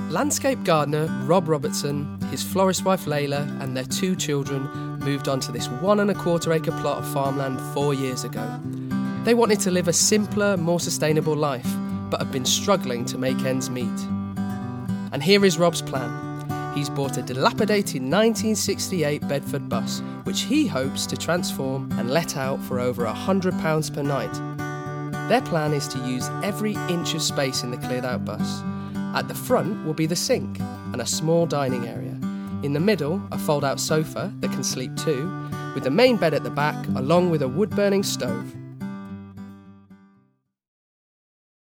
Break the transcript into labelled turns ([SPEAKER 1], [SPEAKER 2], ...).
[SPEAKER 1] Landscape gardener Rob Robertson, his florist wife Layla and their 2 children moved onto this 1.25 acre plot of farmland 4 years ago. They wanted to live a simpler, more sustainable life, but have been struggling to make ends meet. And here is Rob's plan. He's bought a dilapidated 1968 Bedford bus, which he hopes to transform and let out for over £100 per night. Their plan is to use every inch of space in the cleared out bus. At the front will be the sink and a small dining area. In the middle, a fold-out sofa that can sleep 2, with the main bed at the back along with a wood-burning stove.